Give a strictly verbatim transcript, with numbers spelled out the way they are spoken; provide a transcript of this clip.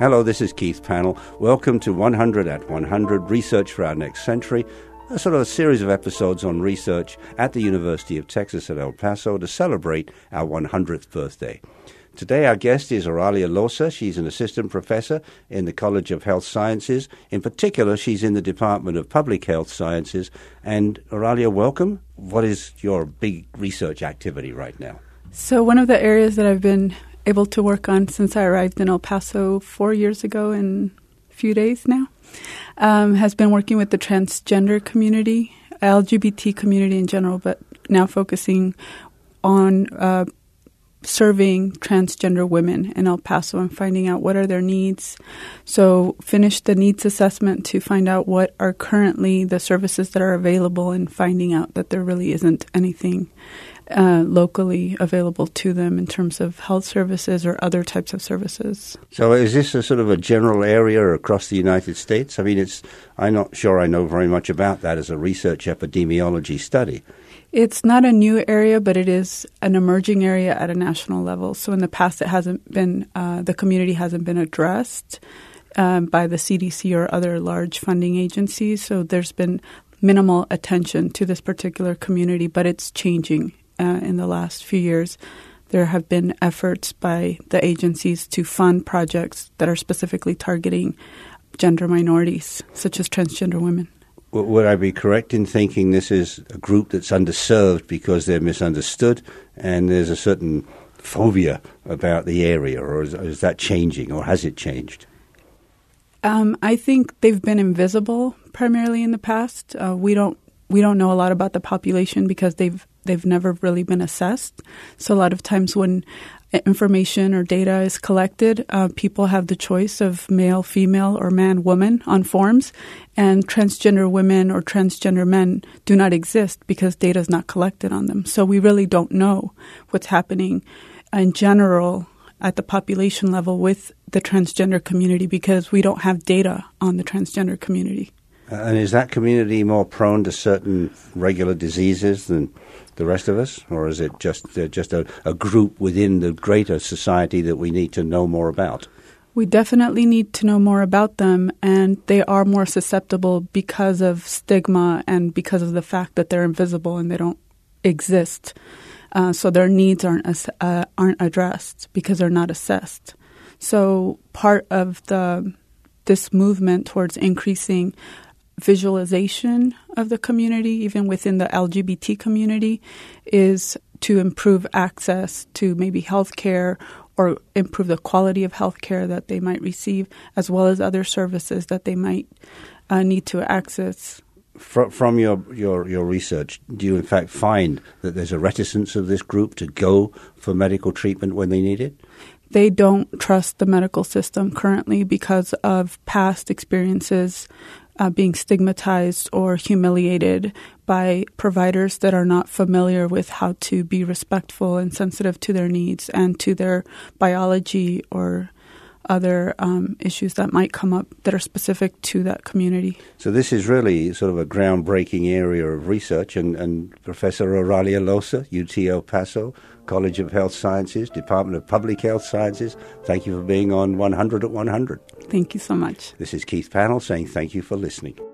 Hello, this is Keith Pannell. Welcome to one hundred at one hundred, Research for Our Next Century, a sort of a series of episodes on research at the University of Texas at El Paso to celebrate our one hundredth birthday. Today our guest is Oralia Losa. She's an assistant professor in the College of Health Sciences. In particular, she's in the Department of Public Health Sciences. And Oralia, welcome. What is your big research activity right now? So one of the areas that I've been able to work on since I arrived in El Paso four years ago in a few days now um, has been working with the transgender community, L G B T community in general, but now focusing on uh, serving transgender women in El Paso and finding out what are their needs. So finished the needs assessment to find out what are currently the services that are available and finding out that there really isn't anything Uh, locally available to them in terms of health services or other types of services. So is this a sort of a general area across the United States? I mean, it's I'm not sure I know very much about that as a research epidemiology study. It's not a new area, but it is an emerging area at a national level. So in the past, it hasn't been, uh, the community hasn't been addressed um, by the C D C or other large funding agencies. So there's been minimal attention to this particular community, but it's changing. Uh, in the last few years, there have been efforts by the agencies to fund projects that are specifically targeting gender minorities, such as transgender women. W- would I be correct in thinking this is a group that's underserved because they're misunderstood and there's a certain phobia about the area, or is, is that changing, or has it changed? Um, I think they've been invisible primarily in the past. Uh, we don't we don't know a lot about the population because they've They've never really been assessed. So a lot of times when information or data is collected, uh, people have the choice of male, female, or man, woman on forms. And transgender women or transgender men do not exist because data is not collected on them. So we really don't know what's happening in general at the population level with the transgender community because we don't have data on the transgender community. Uh, and is that community more prone to certain regular diseases than the rest of us, or is it just uh, just a, a group within the greater society that we need to know more about? We definitely need to know more about them, and they are more susceptible because of stigma and because of the fact that they're invisible and they don't exist. Uh, so their needs aren't uh, aren't addressed because they're not assessed. So part of the this movement towards increasing visualization of the community, even within the L G B T community, is to improve access to maybe health care or improve the quality of health care that they might receive, as well as other services that they might uh, need to access. From, from your, your, your research, do you in fact find that there's a reticence of this group to go for medical treatment when they need it? They don't trust the medical system currently because of past experiences Uh, being stigmatized or humiliated by providers that are not familiar with how to be respectful and sensitive to their needs and to their biology or other um, issues that might come up that are specific to that community. So this is really sort of a groundbreaking area of research, and, and Professor Oralia Losa, U T El Paso, College of Health Sciences, Department of Public Health Sciences, thank you for being on one hundred at one hundred. Thank you so much. This is Keith Pannell saying thank you for listening.